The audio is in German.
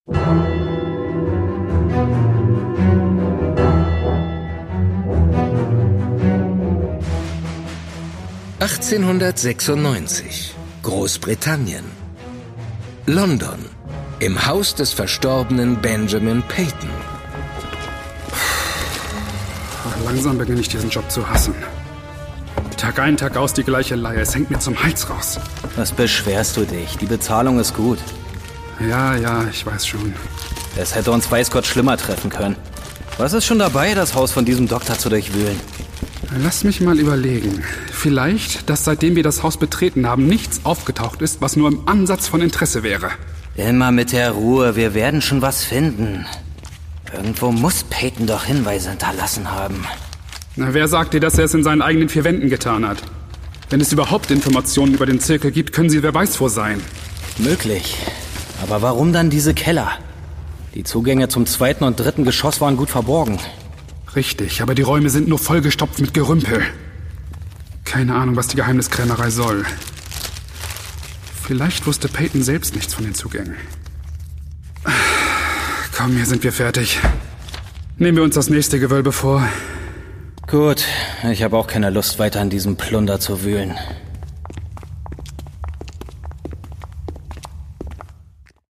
(1896) Großbritannien. London. Im Haus des verstorbenen Benjamin Peyton. Langsam beginne ich diesen Job zu hassen. Tag ein, Tag aus die gleiche Leier. Es hängt mir zum Hals raus. Was beschwerst du dich? Die Bezahlung ist gut. Ja, ich weiß schon. Es hätte uns weiß Gott schlimmer treffen können. Was ist schon dabei, das Haus von diesem Doktor zu durchwühlen? Lass mich mal überlegen. Vielleicht, dass seitdem wir das Haus betreten haben, nichts aufgetaucht ist, was nur im Ansatz von Interesse wäre. Immer mit der Ruhe, wir werden schon was finden. Irgendwo muss Peyton doch Hinweise hinterlassen haben. Na, wer sagt dir, dass er es in seinen eigenen vier Wänden getan hat? Wenn es überhaupt Informationen über den Zirkel gibt, können sie wer weiß wo sein. Möglich. Aber warum dann diese Keller? Die Zugänge zum 2. und 3. Geschoss waren gut verborgen. Richtig, aber die Räume sind nur vollgestopft mit Gerümpel. Keine Ahnung, was die Geheimniskrämerei soll. Vielleicht wusste Peyton selbst nichts von den Zugängen. Komm, hier sind wir fertig. Nehmen wir uns das nächste Gewölbe vor. Gut, ich habe auch keine Lust, weiter in diesem Plunder zu wühlen.